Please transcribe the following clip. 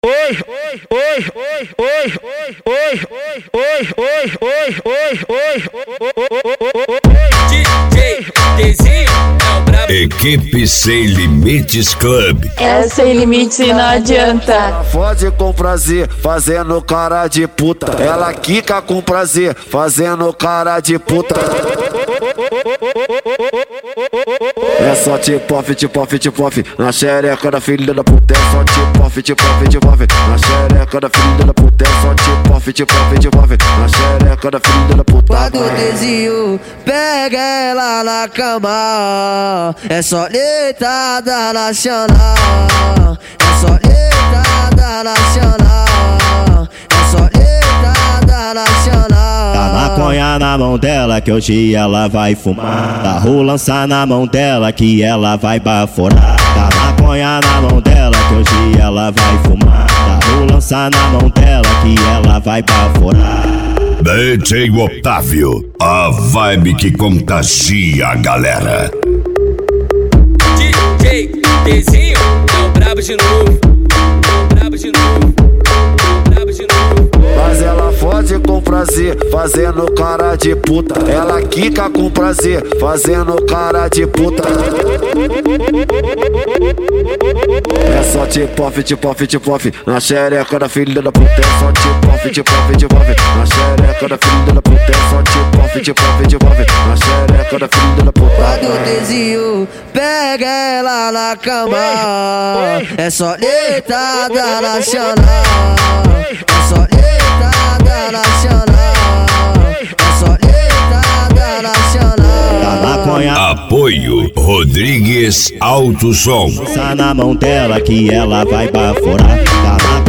DJ Dezinho é o brabo. Equipe Sem Limites Club. É sem limite e não adianta. Ela fode com prazer, fazendo cara de puta. Ela quica com prazer, fazendo cara de puta. É só tipo-off, tipo-off, tipo-off na xereca da filha da puta. É só tipo-off, tipo-off, tipo-off na xereca da filha da puta. É só tipo-off, tipo-off, tipo-off na xereca da filha da puta. Quando o Dezinho pega ela na cama, é só deitada nacional. É só deitada nacional. É só deitada nacional. Dá maconha na mão dela que hoje ela vai fumar. Dá rolança na mão dela que ela vai baforar. Dá maconha na mão dela que hoje ela vai fumar. Dá rolança na mão dela que ela vai baforar. DJ Otávio, a vibe que contagia a galera. DJ Dezinho é o brabo de novo. É o brabo de novo. É o brabo de novo. Mas ela fode com prazer, fazendo cara de puta. Ela quica com prazer, fazendo cara de puta. É só tipo-off, tipo-off, tipo-off na xereca da filha da puta. É só tipo-off, tipo-off, tipo-off na xereca da filha da puta. É só tipo-off, tipo-off, tipo-off na xereca da filha da puta. Quando o Dezinho pega ela na cama, é só deitada nacional. É só deitada nacional. É só deitada nacional. Dá maconha Apoio Rodrigues Alto Som. na mão dela que ela vai baforar. Dá